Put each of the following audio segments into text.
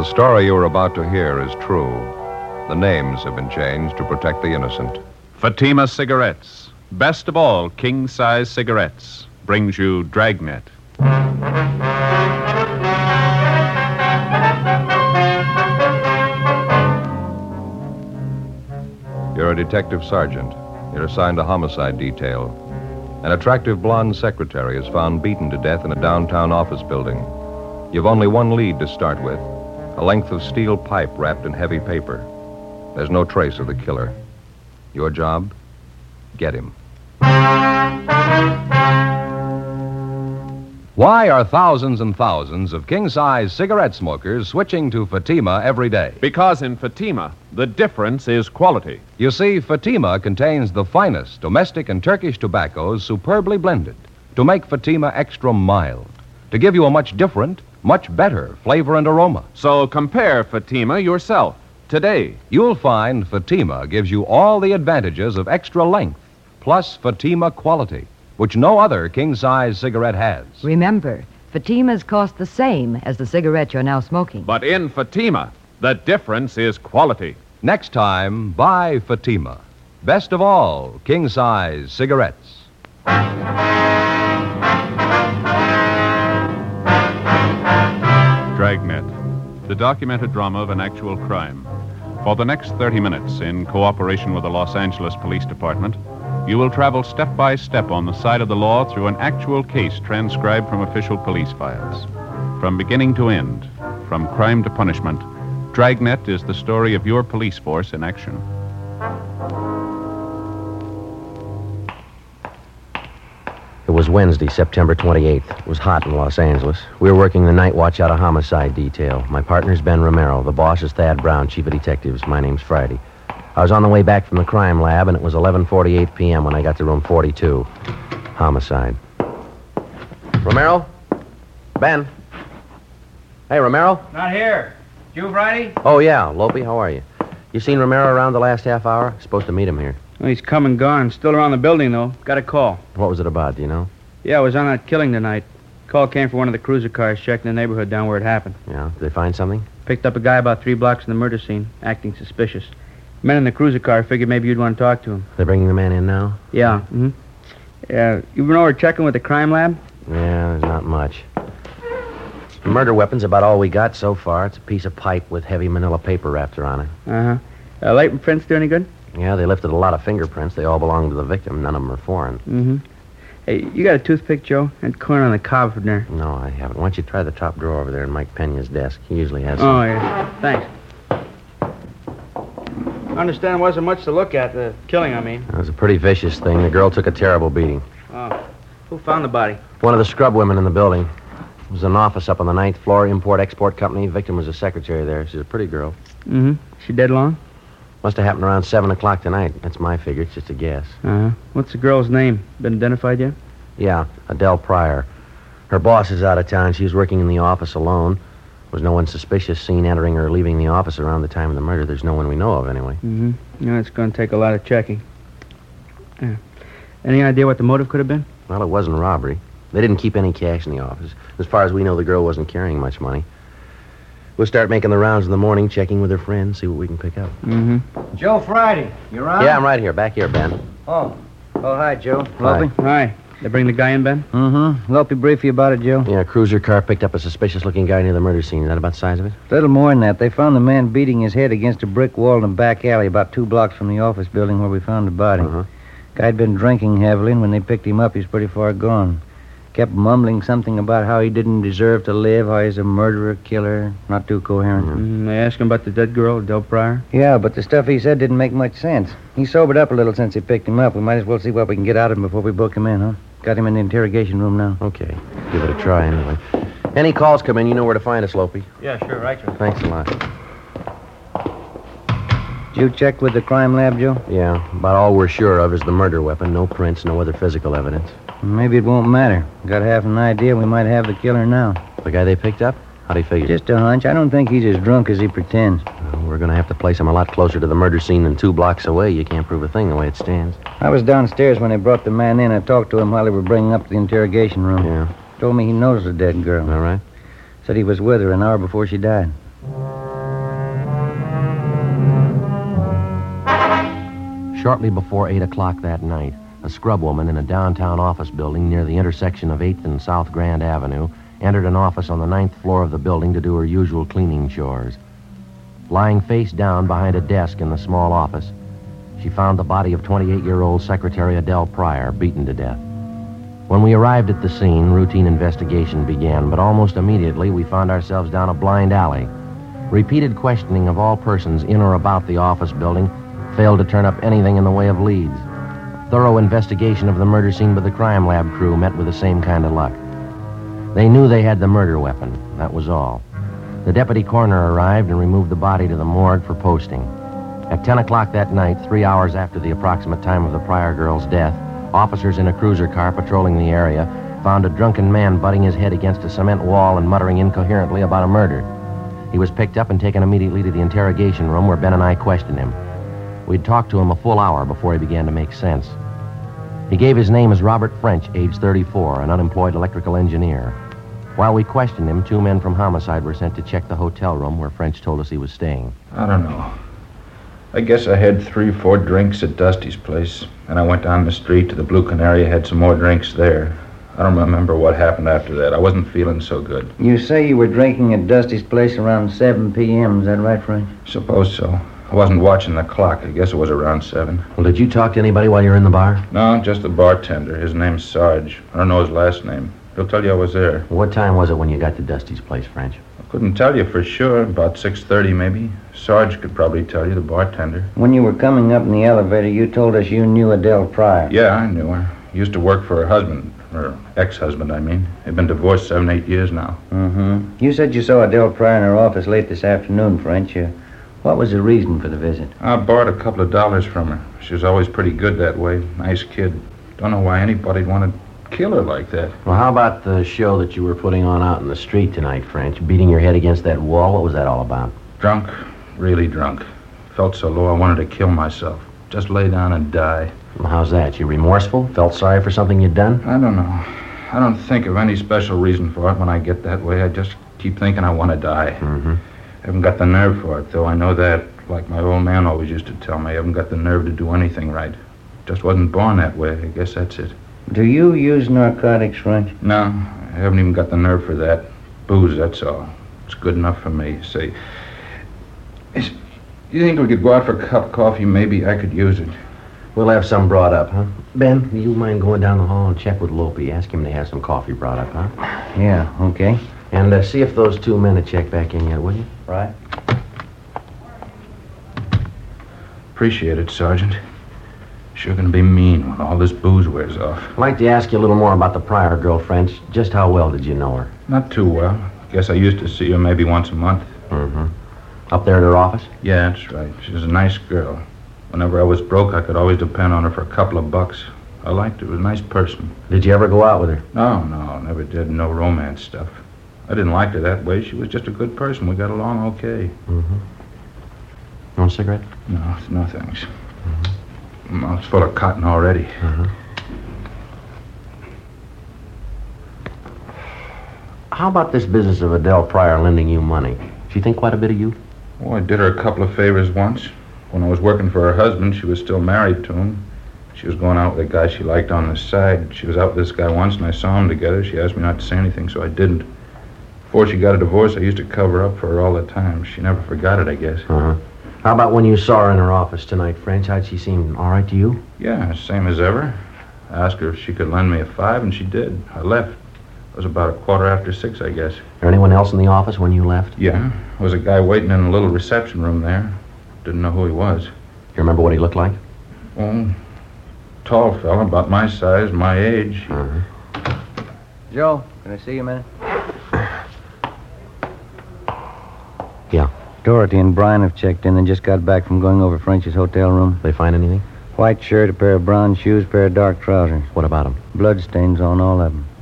The story you are about to hear is true. The names have been changed to protect the innocent. Fatima Cigarettes, best of all king-size cigarettes, brings you Dragnet. You're a detective sergeant. You're assigned a homicide detail. An attractive blonde secretary is found beaten to death in a downtown office building. You've only one lead to start with, a length of steel pipe wrapped in heavy paper. There's no trace of the killer. Your job? Get him. Why are thousands and thousands of king-size cigarette smokers switching to Fatima every day? Because in Fatima, the difference is quality. You see, Fatima contains the finest domestic and Turkish tobaccos superbly blended to make Fatima extra mild, to give you a much different, much better flavor and aroma. So compare Fatima yourself today. You'll find Fatima gives you all the advantages of extra length, plus Fatima quality, which no other king-size cigarette has. Remember, Fatimas cost the same as the cigarette you're now smoking. But in Fatima, the difference is quality. Next time, buy Fatima. Best of all, king-size cigarettes. Dragnet, the documented drama of an actual crime. For the next 30 minutes, in cooperation with the Los Angeles Police Department, you will travel step by step on the side of the law through an actual case transcribed from official police files. From beginning to end, from crime to punishment, Dragnet is the story of your police force in action. It was Wednesday, September 28th. It was hot in Los Angeles. We were working the night watch out of homicide detail. My partner's Ben Romero. The boss is Thad Brown, chief of detectives. My name's Friday. I was on the way back from the crime lab, and it was 11:48 p.m. when I got to room 42. Homicide. Romero? Ben? Hey, Romero? Not here. You, Friday? Oh, yeah. Lope, how are you? You seen Romero around the last half hour? Supposed to meet him here. Well, he's come and gone. Still around the building, though. Got a call. What was it about, do you know? Yeah, I was on that killing tonight. Call came from one of the cruiser cars checking the neighborhood down where it happened. Yeah? Did they find something? Picked up a guy about 3 blocks from the murder scene, acting suspicious. Men in the cruiser car figured maybe you'd want to talk to him. They're bringing the man in now? Yeah, mm-hmm. Yeah, you been over checking with the crime lab? Yeah, there's not much. The murder weapon's about all we got so far. It's a piece of pipe with heavy manila paper wrapped around it. Uh-huh. Light prints do any good? Yeah, they lifted a lot of fingerprints. They all belong to the victim. None of them are foreign. Mm-hmm. Hey, you got a toothpick, Joe? And corn on the cob from there. No, I haven't. Why don't you try the top drawer over there in Mike Pena's desk? He usually has some. Oh, yeah. Thanks. I understand there wasn't much to look at, the killing, I mean. It was a pretty vicious thing. The girl took a terrible beating. Oh. Who found the body? One of the scrub women in the building. It was an office up on the 9th floor, import-export company. Victim was a secretary there. She's a pretty girl. Mm-hmm. She dead long? Must have happened around 7 o'clock tonight. That's my figure. It's just a guess. Uh-huh. What's the girl's name? Been identified yet? Yeah, Adele Pryor. Her boss is out of town. She was working in the office alone. There was no one suspicious seen entering or leaving the office around the time of the murder. There's no one we know of, anyway. Mm-hmm. Yeah, it's going to take a lot of checking. Yeah. Any idea what the motive could have been? Well, it wasn't robbery. They didn't keep any cash in the office. As far as we know, the girl wasn't carrying much money. We'll start making the rounds in the morning, checking with her friends, see what we can pick up. Mm-hmm. Joe Friday, you around? Yeah, I'm right here. Back here, Ben. Oh, hi, Joe. Hi. Lope? Hi. They bring the guy in, Ben? Mm-hmm. Lope, brief you about it, Joe. Yeah, a cruiser car picked up a suspicious-looking guy near the murder scene. Is that about the size of it? Little more than that. They found the man beating his head against a brick wall in a back alley about 2 blocks from the office building where we found the body. Uh-huh. Guy'd been drinking heavily, and when they picked him up, he was pretty far gone. Kept mumbling something about how he didn't deserve to live, how he's a murderer, killer. Not too coherent. Mm-hmm. They asked him about the dead girl, Adele Pryor? Yeah, but the stuff he said didn't make much sense. He sobered up a little since they picked him up. We might as well see what we can get out of him before we book him in, huh? Got him in the interrogation room now. Okay. Give it a try, anyway. Any calls come in, you know where to find us, Lope. Yeah, sure. Right, Joe. Thanks a lot. Did you check with the crime lab, Joe? Yeah, about all we're sure of is the murder weapon. No prints, no other physical evidence. Maybe it won't matter. Got half an idea we might have the killer now. The guy they picked up? How'd he figure? Just a hunch. I don't think he's as drunk as he pretends. Well, we're going to have to place him a lot closer to the murder scene than 2 blocks away. You can't prove a thing the way it stands. I was downstairs when they brought the man in. I talked to him while they were bringing up the interrogation room. Yeah. Told me he knows the dead girl. All right. Said he was with her an hour before she died. Shortly before 8 o'clock that night, a scrub woman in a downtown office building near the intersection of 8th and South Grand Avenue entered an office on the 9th floor of the building to do her usual cleaning chores. Lying face down behind a desk in the small office, she found the body of 28-year-old Secretary Adele Pryor, beaten to death. When we arrived at the scene, routine investigation began, but almost immediately we found ourselves down a blind alley. Repeated questioning of all persons in or about the office building failed to turn up anything in the way of leads. Thorough investigation of the murder scene by the crime lab crew met with the same kind of luck. They knew they had the murder weapon. That was all. The deputy coroner arrived and removed the body to the morgue for posting. At 10 o'clock that night, 3 hours after the approximate time of the Pryor girl's death, officers in a cruiser car patrolling the area found a drunken man butting his head against a cement wall and muttering incoherently about a murder. He was picked up and taken immediately to the interrogation room where Ben and I questioned him. We'd talked to him a full hour before he began to make sense. He gave his name as Robert French, age 34, an unemployed electrical engineer. While we questioned him, 2 men from homicide were sent to check the hotel room where French told us he was staying. I don't know. I guess I had 3 or 4 drinks at Dusty's place, and I went down the street to the Blue Canary, had some more drinks there. I don't remember what happened after that. I wasn't feeling so good. You say you were drinking at Dusty's place around 7 p.m., is that right, Frank? Suppose so. I wasn't watching the clock. I guess it was around 7. Well, did you talk to anybody while you were in the bar? No, just the bartender. His name's Sarge. I don't know his last name. He'll tell you I was there. What time was it when you got to Dusty's place, French? I couldn't tell you for sure. About 6:30 maybe. Sarge could probably tell you, the bartender. When you were coming up in the elevator, you told us you knew Adele Pryor. Yeah, I knew her. Used to work for her husband. Or ex-husband, I mean. They've been divorced 7, 8 years now. Mm-hmm. You said you saw Adele Pryor in her office late this afternoon, French. What was the reason for the visit? I borrowed a couple of dollars from her. She was always pretty good that way. Nice kid. Don't know why anybody'd want to kill her like that. Well, how about the show that you were putting on out in the street tonight, French? Beating your head against that wall? What was that all about? Drunk. Really drunk. Felt so low I wanted to kill myself. Just lay down and die. Well, how's that? You remorseful? Felt sorry for something you'd done? I don't know. I don't think of any special reason for it when I get that way. I just keep thinking I want to die. Mm-hmm. I haven't got the nerve for it, though. I know that. Like my old man always used to tell me, I haven't got the nerve to do anything right. Just wasn't born that way. I guess that's it. Do you use narcotics, French? No, I haven't even got the nerve for that. Booze, that's all. It's good enough for me. Say, you think we could go out for a cup of coffee? Maybe I could use it. We'll have some brought up, huh? Ben, do you mind going down the hall and check with Lopey? Ask him to have some coffee brought up, huh? Yeah, okay. And see if those 2 men have checked back in yet, will you? Right. Appreciate it, Sergeant. Sure gonna be mean when all this booze wears off. I'd like to ask you a little more about the Pryor girl, French. Just how well did you know her? Not too well. Guess I used to see her maybe once a month. Mm-hmm. Up there at her office? Yeah, that's right. She was a nice girl. Whenever I was broke, I could always depend on her for a couple of bucks. I liked her. She was a nice person. Did you ever go out with her? No, never did. No romance stuff. I didn't like her that way. She was just a good person. We got along okay. Mm-hmm. You want a cigarette? No thanks. Mm-hmm. Well, it's full of cotton already. Mm-hmm. How about this business of Adele Pryor lending you money? She think quite a bit of you? Oh, I did her a couple of favors once. When I was working for her husband, she was still married to him. She was going out with a guy she liked on the side. She was out with this guy once, and I saw them together. She asked me not to say anything, so I didn't. Before she got a divorce, I used to cover up for her all the time. She never forgot it, I guess. Uh-huh. How about when you saw her in her office tonight, French? How'd she seem? All right to you? Yeah, same as ever. I asked her if she could lend me a $5, and she did. I left. It was about 6:15, I guess. There anyone else in the office when you left? Yeah. There was a guy waiting in a little reception room there. Didn't know who he was. You remember what he looked like? Oh, tall fella, about my size, my age. Uh-huh. Joe, can I see you a minute? Yeah. Dorothy and Brian have checked in and just got back from going over French's hotel room. They find anything? White shirt, a pair of brown shoes, pair of dark trousers. What about them? Bloodstains on all of them.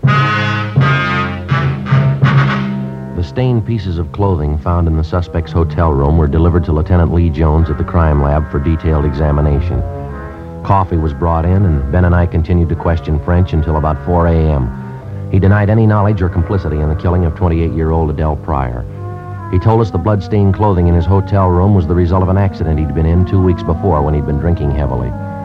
The stained pieces of clothing found in the suspect's hotel room were delivered to Lieutenant Lee Jones at the crime lab for detailed examination. Coffee was brought in, and Ben and I continued to question French until about 4 a.m. He denied any knowledge or complicity in the killing of 28-year-old Adele Pryor. He told us the blood-stained clothing in his hotel room was the result of an accident he'd been in 2 weeks before when he'd been drinking heavily.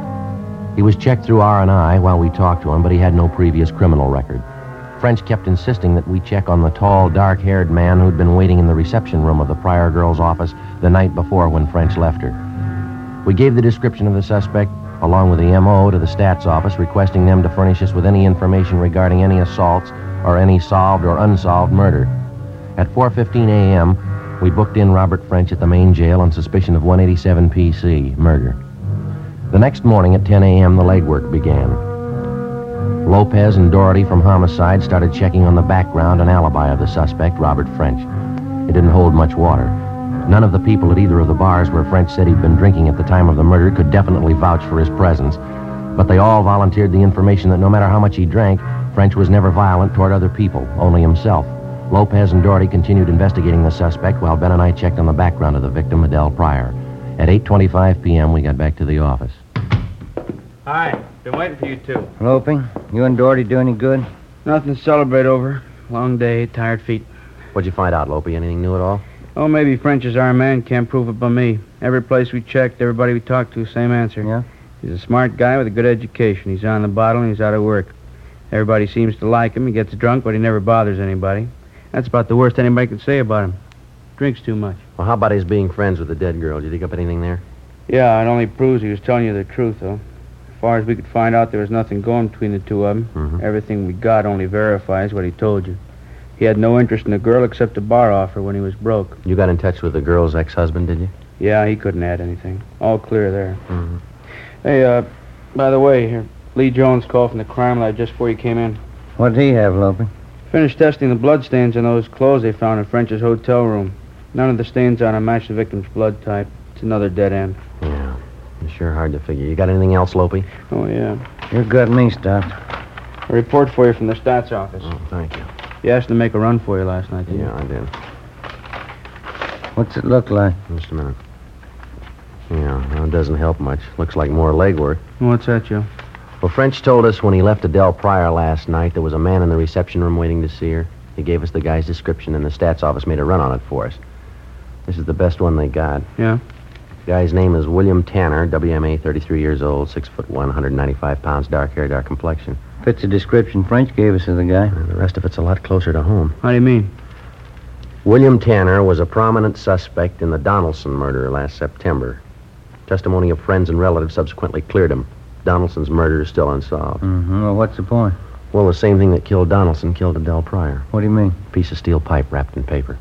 He was checked through R&I while we talked to him, but he had no previous criminal record. French kept insisting that we check on the tall, dark-haired man who'd been waiting in the reception room of the Pryor girl's office the night before when French left her. We gave the description of the suspect, along with the M.O., to the Stats office, requesting them to furnish us with any information regarding any assaults or any solved or unsolved murder. At 4:15 a.m., we booked in Robert French at the main jail on suspicion of 187 PC, murder. The next morning at 10 a.m., the legwork began. Lopez and Doherty from Homicide started checking on the background and alibi of the suspect, Robert French. It didn't hold much water. None of the people at either of the bars where French said he'd been drinking at the time of the murder could definitely vouch for his presence, but they all volunteered the information that no matter how much he drank, French was never violent toward other people, only himself. Lopez and Doherty continued investigating the suspect while Ben and I checked on the background of the victim, Adele Pryor. At 8:25 p.m., we got back to the office. Hi. Been waiting for you two. Loping, you and Doherty do any good? Nothing to celebrate over. Long day, tired feet. What'd you find out, Lopey? Anything new at all? Oh, maybe French is our man. Can't prove it by me. Every place we checked, everybody we talked to, same answer. Yeah? He's a smart guy with a good education. He's on the bottle and he's out of work. Everybody seems to like him. He gets drunk, but he never bothers anybody. That's about the worst anybody can say about him. Drinks too much. Well, how about his being friends with the dead girl? Did you dig up anything there? Yeah, it only proves he was telling you the truth, though. As far as we could find out, there was nothing going between the two of them. Mm-hmm. Everything we got only verifies what he told you. He had no interest in the girl except a bar offer when he was broke. You got in touch with the girl's ex-husband, did you? Yeah, he couldn't add anything. All clear there. Mm-hmm. Hey, by the way, here, Lee Jones called from the crime lab just before you came in. What did he have, Loping? Finished testing the blood stains on those clothes they found in French's hotel room. None of the stains on them match the victim's blood type. It's another dead end. Yeah. It's sure hard to figure. You got anything else, Lopey? Oh, yeah. You got me stopped. A report for you from the Stats office. Oh, thank you. He asked to make a run for you last night, didn't Yeah, I did. What's it look like? Just a minute. Yeah, well, it doesn't help much. Looks like more legwork. you? What's that, Joe? Well, French told us when he left Adele Pryor last night there was a man in the reception room waiting to see her. He gave us the guy's description, and the Stats office made a run on it for us. This is the best one they got. Yeah? The guy's name is William Tanner, WMA, 33 years old, 6'1", 195 pounds, dark hair, dark complexion. Fits the description French gave us of the guy. And the rest of it's a lot closer to home. How do you mean? William Tanner was a prominent suspect in the Donaldson murder last September. Testimony of friends and relatives subsequently cleared him. Donaldson's murder is still unsolved. Mm-hmm. Well, what's the point? Well, the same thing that killed Donaldson killed Adele Pryor. What do you mean? A piece of steel pipe wrapped in paper.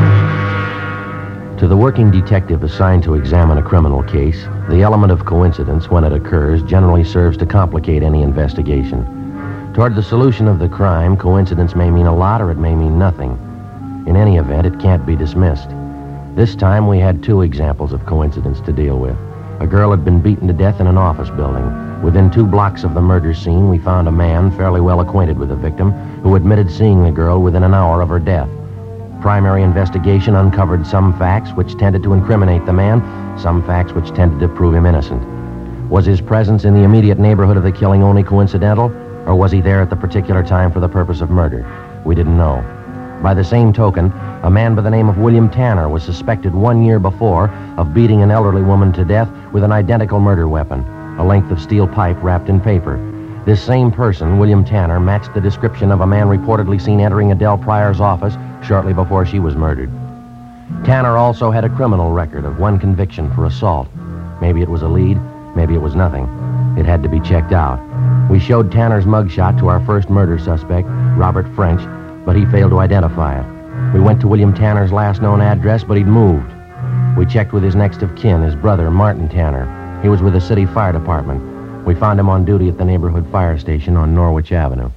To the working detective assigned to examine a criminal case, the element of coincidence, when it occurs, generally serves to complicate any investigation. Toward the solution of the crime, coincidence may mean a lot or it may mean nothing. In any event, it can't be dismissed. This time, we had two examples of coincidence to deal with. A girl had been beaten to death in an office building. Within 2 blocks of the murder scene, we found a man fairly well acquainted with the victim who admitted seeing the girl within an hour of her death. Primary investigation uncovered some facts which tended to incriminate the man, some facts which tended to prove him innocent. Was his presence in the immediate neighborhood of the killing only coincidental, or was he there at the particular time for the purpose of murder? We didn't know. By the same token, a man by the name of William Tanner was suspected 1 year before of beating an elderly woman to death with an identical murder weapon, a length of steel pipe wrapped in paper. This same person, William Tanner, matched the description of a man reportedly seen entering Adele Pryor's office shortly before she was murdered. Tanner also had a criminal record of 1 conviction for assault. Maybe it was a lead, maybe it was nothing. It had to be checked out. We showed Tanner's mugshot to our first murder suspect, Robert French, but he failed to identify it. We went to William Tanner's last known address, but he'd moved. We checked with his next of kin, his brother, Martin Tanner. He was with the city fire department. We found him on duty at the neighborhood fire station on Norwich Avenue.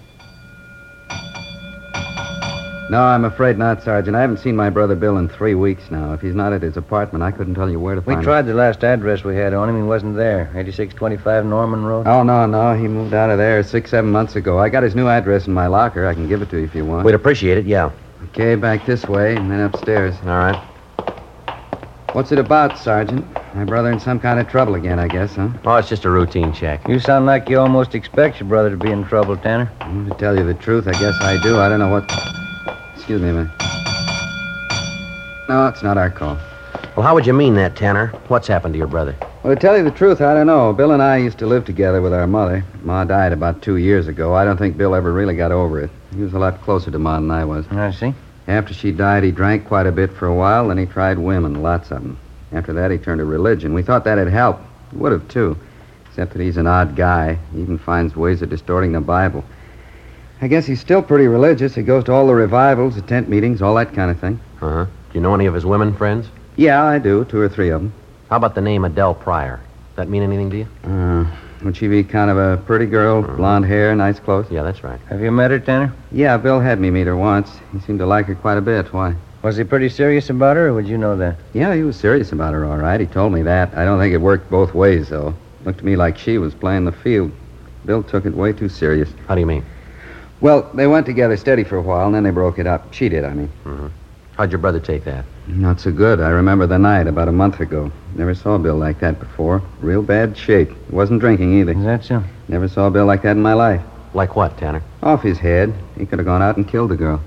No, I'm afraid not, Sergeant. I haven't seen my brother Bill in 3 weeks now. If he's not at his apartment, I couldn't tell you where to find him. We tried the last address we had on him. He wasn't there. 8625 Norman Road. Oh, no. He moved out of there 6-7 months ago. I got his new address in my locker. I can give it to you if you want. We'd appreciate it, yeah. Okay, back this way and then upstairs. All right. What's it about, Sergeant? My brother in some kind of trouble again, I guess, huh? Oh, it's just a routine check. You sound like you almost expect your brother to be in trouble, Tanner. Well, to tell you the truth, I guess I do. I don't know what... Excuse me a minute. No, it's not our call. Well, how would you mean that, Tanner? What's happened to your brother? Well, to tell you the truth, I don't know. Bill and I used to live together with our mother. Ma died about 2 years ago. I don't think Bill ever really got over it. He was a lot closer to Ma than I was. I see. After she died, he drank quite a bit for a while, then he tried women, lots of them. After that, he turned to religion. We thought that'd help. He would have, too. Except that he's an odd guy. He even finds ways of distorting the Bible. I guess he's still pretty religious. He goes to all the revivals, the tent meetings, all that kind of thing. Uh-huh. Do you know any of his women friends? Yeah, I do. 2 or 3 of them. How about the name Adele Pryor? Does that mean anything to you? Would she be kind of a pretty girl, blonde hair, nice clothes? Yeah, that's right. Have you met her, Tanner? Yeah, Bill had me meet her once. He seemed to like her quite a bit. Why? Was he pretty serious about her, or would you know that? Yeah, he was serious about her, all right. He told me that. I don't think it worked both ways, though. Looked to me like she was playing the field. Bill took it way too serious. How do you mean? Well, they went together steady for a while, and then they broke it up. She did, I mean. Mm-hmm. How'd your brother take that? Not so good. I remember the night about a month ago. Never saw Bill like that before. Real bad shape. He wasn't drinking either. Is that so? Never saw Bill like that in my life. Like what, Tanner? Off his head. He could have gone out and killed the girl.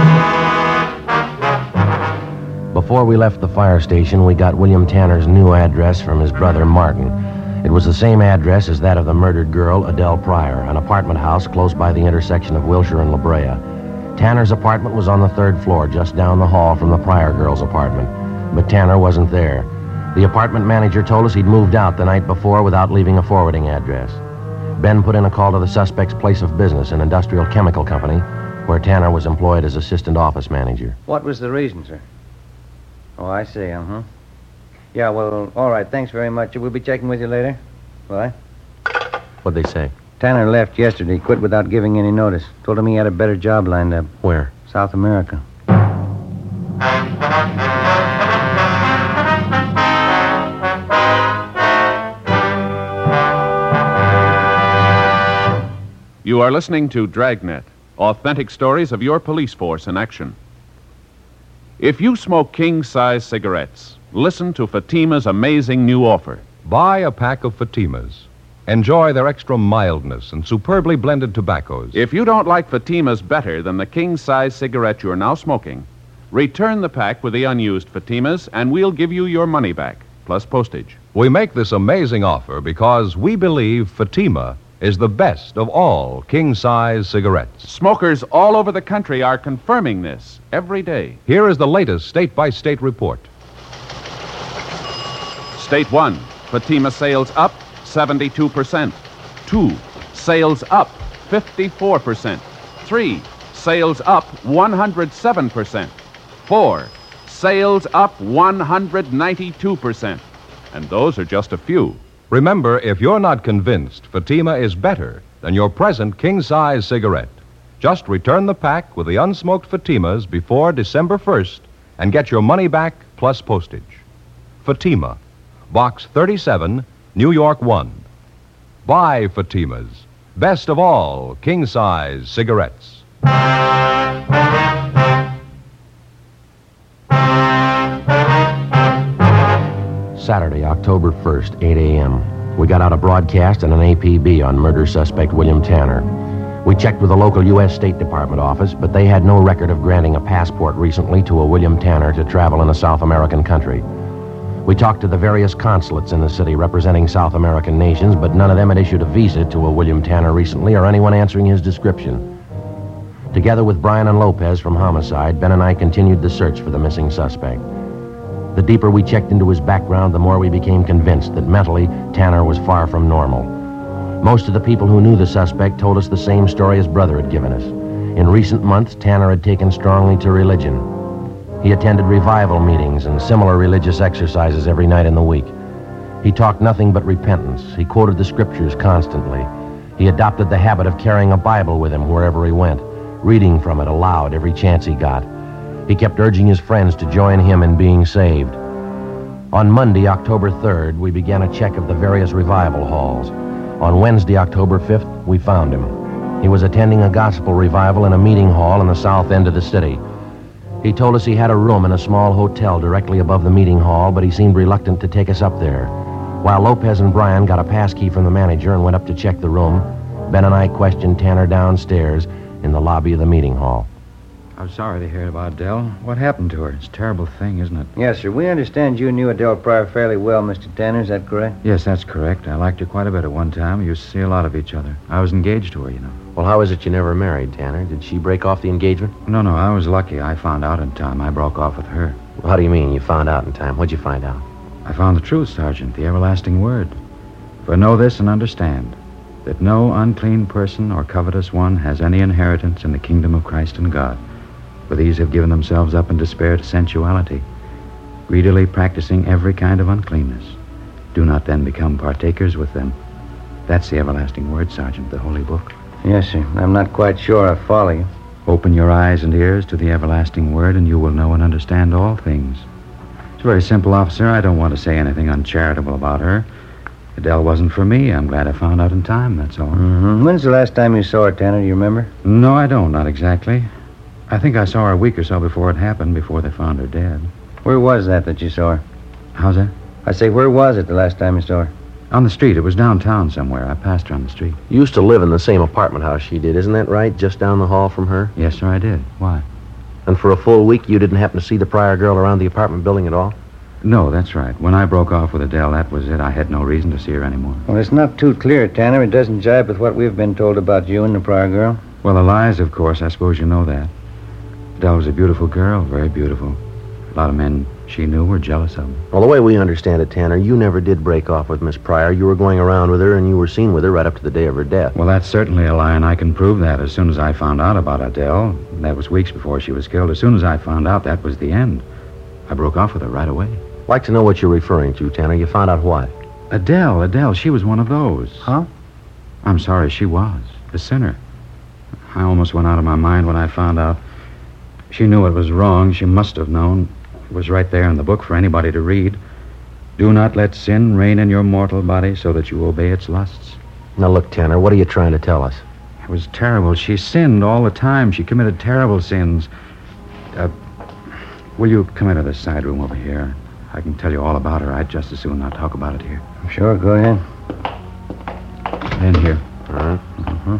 Before we left the fire station, we got William Tanner's new address from his brother, Martin. It was the same address as that of the murdered girl, Adele Pryor, an apartment house close by the intersection of Wilshire and La Brea. Tanner's apartment was on the 3rd floor, just down the hall from the Pryor girl's apartment. But Tanner wasn't there. The apartment manager told us he'd moved out the night before without leaving a forwarding address. Ben put in a call to the suspect's place of business, an industrial chemical company, where Tanner was employed as assistant office manager. What was the reason, sir? Oh, I see, Yeah, well, all right, thanks very much. We'll be checking with you later. Bye. What'd they say? Tanner left yesterday, quit without giving any notice. Told him he had a better job lined up. Where? South America. You are listening to Dragnet, authentic stories of your police force in action. If you smoke king-size cigarettes, listen to Fatima's amazing new offer. Buy a pack of Fatimas. Enjoy their extra mildness and superbly blended tobaccos. If you don't like Fatimas better than the king-size cigarette you're now smoking, return the pack with the unused Fatimas and we'll give you your money back, plus postage. We make this amazing offer because we believe Fatima is the best of all king-size cigarettes. Smokers all over the country are confirming this every day. Here is the latest state-by-state report. State 1, Fatima sales up 72%. 2, sales up 54%. 3, sales up 107%. 4, sales up 192%. And those are just a few. Remember, if you're not convinced Fatima is better than your present king-size cigarette, just return the pack with the unsmoked Fatimas before December 1st and get your money back plus postage. Fatima, Box 37, New York 1. Buy Fatimas, best of all king-size cigarettes. Saturday, October 1st, 8 a.m. We got out a broadcast and an APB on murder suspect William Tanner. We checked with the local U.S. State Department office, but they had no record of granting a passport recently to a William Tanner to travel in a South American country. We talked to the various consulates in the city representing South American nations, but none of them had issued a visa to a William Tanner recently or anyone answering his description. Together with Brian and Lopez from Homicide, Ben and I continued the search for the missing suspect. The deeper we checked into his background, the more we became convinced that mentally, Tanner was far from normal. Most of the people who knew the suspect told us the same story his brother had given us. In recent months, Tanner had taken strongly to religion. He attended revival meetings and similar religious exercises every night in the week. He talked nothing but repentance. He quoted the scriptures constantly. He adopted the habit of carrying a Bible with him wherever he went, reading from it aloud every chance he got. He kept urging his friends to join him in being saved. On Monday, October 3rd, we began a check of the various revival halls. On Wednesday, October 5th, we found him. He was attending a gospel revival in a meeting hall in the south end of the city. He told us he had a room in a small hotel directly above the meeting hall, but he seemed reluctant to take us up there. While Lopez and Brian got a pass key from the manager and went up to check the room, Ben and I questioned Tanner downstairs in the lobby of the meeting hall. I'm sorry to hear about Adele. What happened to her? It's a terrible thing, isn't it? Yes, sir. We understand you knew Adele Pryor fairly well, Mr. Tanner. Is that correct? Yes, that's correct. I liked her quite a bit at one time. We used to see a lot of each other. I was engaged to her, you know. Well, how is it you never married, Tanner? Did she break off the engagement? No, I was lucky. I found out in time. I broke off with her. Well, how do you mean you found out in time? What'd you find out? I found the truth, Sergeant, the everlasting word. For know this and understand, that no unclean person or covetous one has any inheritance in the kingdom of Christ and God. For these have given themselves up in despair to sensuality, greedily practicing every kind of uncleanness. Do not then become partakers with them. That's the everlasting word, Sergeant, the holy book. Yes, sir. I'm not quite sure I follow you. Open your eyes and ears to the everlasting word, and you will know and understand all things. It's very simple, officer. I don't want to say anything uncharitable about her. Adele wasn't for me. I'm glad I found out in time, that's all. Mm-hmm. When's the last time you saw her, Tanner? Do you remember? No, I don't. Not exactly. I think I saw her a week or so before it happened, before they found her dead. Where was that you saw her? How's that? I say, where was it the last time you saw her? On the street. It was downtown somewhere. I passed her on the street. You used to live in the same apartment house she did, isn't that right? Just down the hall from her? Yes, sir, I did. Why? And for a full week, you didn't happen to see the Pryor girl around the apartment building at all? No, that's right. When I broke off with Adele, that was it. I had no reason to see her anymore. Well, it's not too clear, Tanner. It doesn't jibe with what we've been told about you and the Pryor girl. Well, the lies, of course. I suppose you know that. Adele was a beautiful girl, very beautiful. A lot of men she knew were jealous of her. Well, the way we understand it, Tanner, you never did break off with Miss Pryor. You were going around with her, and you were seen with her right up to the day of her death. Well, that's certainly a lie, and I can prove that. As soon as I found out about Adele, that was weeks before she was killed, as soon as I found out, that was the end. I broke off with her right away. I'd like to know what you're referring to, Tanner. You found out what? Adele, she was one of those. Huh? I'm sorry, she was. A sinner. I almost went out of my mind when I found out. She knew it was wrong. She must have known. It was right there in the book for anybody to read. Do not let sin reign in your mortal body so that you obey its lusts. Now, look, Tanner, what are you trying to tell us? It was terrible. She sinned all the time. She committed terrible sins. Will you come into the side room over here? I can tell you all about her. I'd just as soon not talk about it here. Sure, go ahead. In here. All right. Mm-hmm.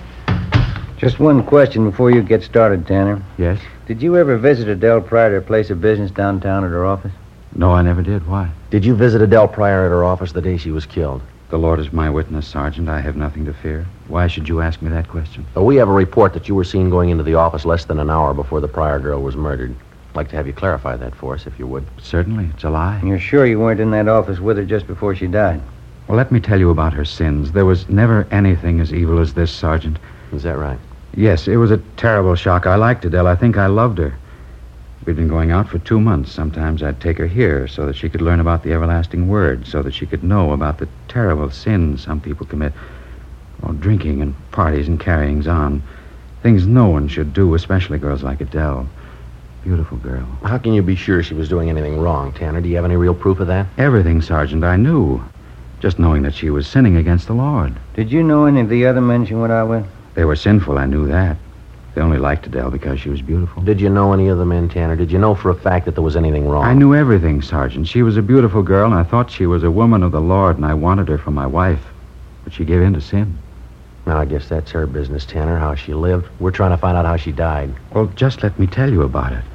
Just one question before you get started, Tanner. Yes? Did you ever visit Adele Pryor at her place of business downtown at her office? No, I never did. Why? Did you visit Adele Pryor at her office the day she was killed? The Lord is my witness, Sergeant. I have nothing to fear. Why should you ask me that question? We have a report that you were seen going into the office less than an hour before the Pryor girl was murdered. I'd like to have you clarify that for us, if you would. Certainly. It's a lie. And you're sure you weren't in that office with her just before she died? Well, let me tell you about her sins. There was never anything as evil as this, Sergeant. Is that right? Yes, it was a terrible shock. I liked Adele. I think I loved her. We'd been going out for 2 months. Sometimes I'd take her here so that she could learn about the everlasting word, so that she could know about the terrible sins some people commit. Oh, drinking and parties and carryings on. Things no one should do, especially girls like Adele. Beautiful girl. How can you be sure she was doing anything wrong, Tanner? Do you have any real proof of that? Everything, Sergeant, I knew. Just knowing that she was sinning against the Lord. Did you know any of the other men she went out with? They were sinful, I knew that. They only liked Adele because she was beautiful. Did you know any of the men, Tanner? Did you know for a fact that there was anything wrong? I knew everything, Sergeant. She was a beautiful girl, and I thought she was a woman of the Lord, and I wanted her for my wife. But she gave in to sin. Now, I guess that's her business, Tanner, how she lived. We're trying to find out how she died. Well, just let me tell you about it.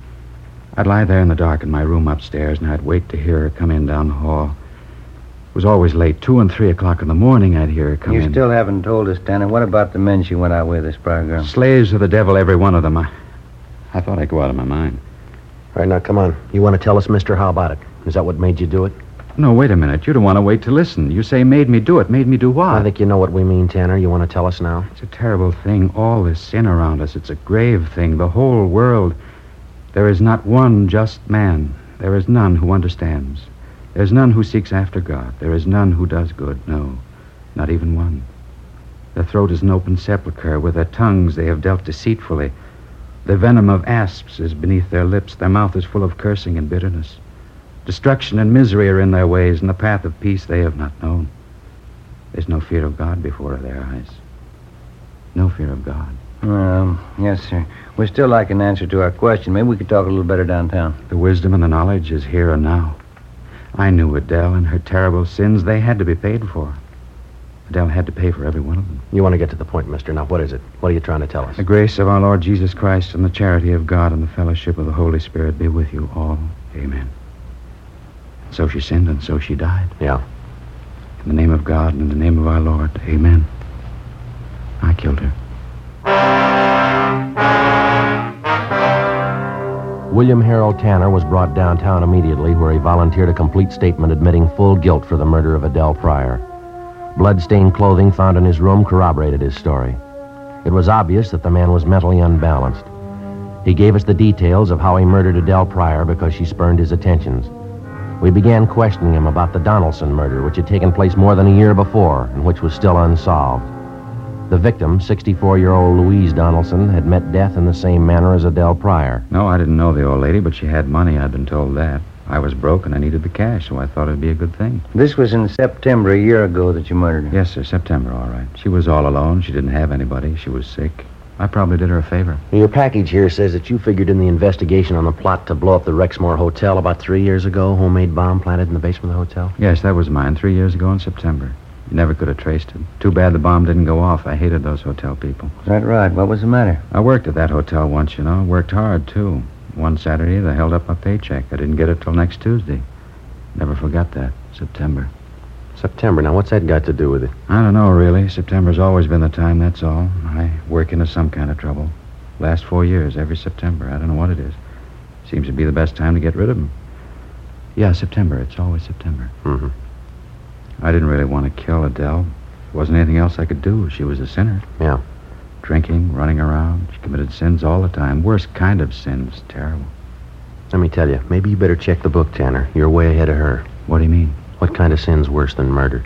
I'd lie there in the dark in my room upstairs, and I'd wait to hear her come in down the hall. It was always late. 2 and 3 o'clock in the morning, I'd hear her come in. You still haven't told us, Tanner. What about the men she went out with, this Pryor girl? Slaves of the devil, every one of them. I thought I'd go out of my mind. All right, now, come on. You want to tell us, mister, how about it? Is that what made you do it? No, wait a minute. You don't want to wait to listen. You say made me do it. Made me do what? I think you know what we mean, Tanner. You want to tell us now? It's a terrible thing. All this sin around us. It's a grave thing. The whole world. There is not one just man. There is none who understands. There is none who seeks after God. There is none who does good. No, not even one. Their throat is an open sepulchre. With their tongues they have dealt deceitfully. The venom of asps is beneath their lips. Their mouth is full of cursing and bitterness. Destruction and misery are in their ways, and the path of peace they have not known. There's no fear of God before their eyes. No fear of God. Yes, sir. We'd still like an answer to our question. Maybe we could talk a little better downtown. The wisdom and the knowledge is here and now. I knew Adele and her terrible sins. They had to be paid for. Adele had to pay for every one of them. You want to get to the point, mister. Now, what is it? What are you trying to tell us? The grace of our Lord Jesus Christ and the charity of God and the fellowship of the Holy Spirit be with you all. Amen. So she sinned and so she died. Yeah. In the name of God and in the name of our Lord. Amen. I killed her. William Harold Tanner was brought downtown immediately, where he volunteered a complete statement admitting full guilt for the murder of Adele Pryor. Blood-stained clothing found in his room corroborated his story. It was obvious that the man was mentally unbalanced. He gave us the details of how he murdered Adele Pryor because she spurned his attentions. We began questioning him about the Donaldson murder, which had taken place more than a year before and which was still unsolved. The victim, 64-year-old Louise Donaldson, had met death in the same manner as Adele Pryor. No, I didn't know the old lady, but she had money. I'd been told that. I was broke and I needed the cash, so I thought it'd be a good thing. This was in September a year ago that you murdered her. Yes, sir, September, all right. She was all alone. She didn't have anybody. She was sick. I probably did her a favor. Your package here says that you figured in the investigation on the plot to blow up the Rexmore Hotel about 3 years ago, homemade bomb planted in the basement of the hotel. Yes, that was mine 3 years ago in September. You never could have traced it. Too bad the bomb didn't go off. I hated those hotel people. Is that right? What was the matter? I worked at that hotel once, you know. Worked hard, too. One Saturday, they held up my paycheck. I didn't get it till next Tuesday. Never forgot that. September. September. Now, what's that got to do with it? I don't know, really. September's always been the time, that's all. I work into some kind of trouble. Last 4 years, every September. I don't know what it is. Seems to be the best time to get rid of them. Yeah, September. It's always September. Mm-hmm. I didn't really want to kill Adele. There wasn't anything else I could do. She was a sinner. Yeah. Drinking, running around. She committed sins all the time. Worst kind of sins. Terrible. Let me tell you, maybe you better check the book, Tanner. You're way ahead of her. What do you mean? What kind of sin's worse than murder?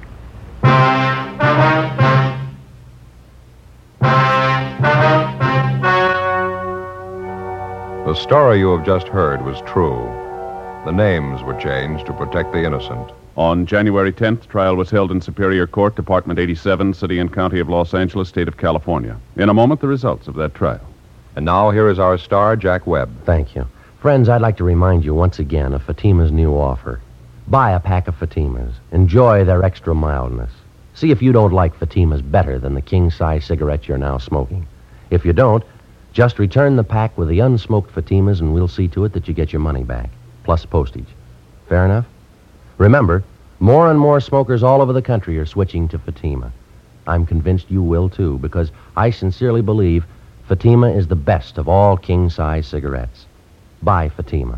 The story you have just heard was true. The names were changed to protect the innocent. On January 10th, trial was held in Superior Court, Department 87, City and County of Los Angeles, State of California. In a moment, the results of that trial. And now here is our star, Jack Webb. Thank you. Friends, I'd like to remind you once again of Fatima's new offer. Buy a pack of Fatimas. Enjoy their extra mildness. See if you don't like Fatimas better than the king-size cigarette you're now smoking. If you don't, just return the pack with the unsmoked Fatimas and we'll see to it that you get your money back, plus postage. Fair enough? Remember, more and more smokers all over the country are switching to Fatima. I'm convinced you will, too, because I sincerely believe Fatima is the best of all king-size cigarettes. Buy Fatima.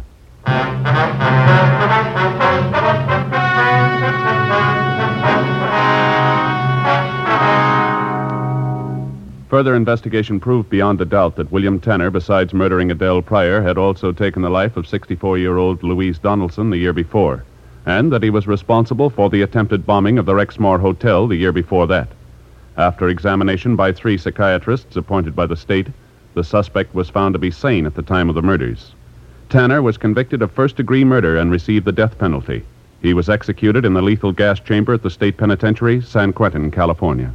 Further investigation proved beyond a doubt that William Tanner, besides murdering Adele Pryor, had also taken the life of 64-year-old Louise Donaldson the year before, and that he was responsible for the attempted bombing of the Rexmore Hotel the year before that. After examination by 3 psychiatrists appointed by the state, the suspect was found to be sane at the time of the murders. Tanner was convicted of first-degree murder and received the death penalty. He was executed in the lethal gas chamber at the state penitentiary, San Quentin, California.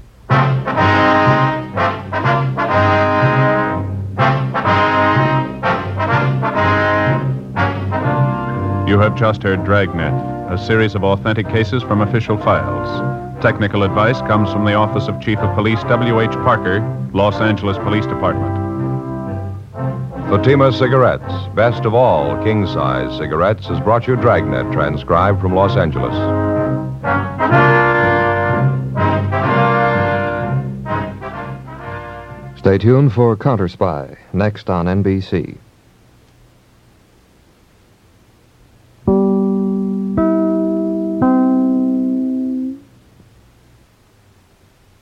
You have just heard Dragnet, a series of authentic cases from official files. Technical advice comes from the Office of Chief of Police W.H. Parker, Los Angeles Police Department. Fatima Cigarettes, best of all king-size cigarettes, has brought you Dragnet, transcribed from Los Angeles. Stay tuned for Counterspy, next on NBC.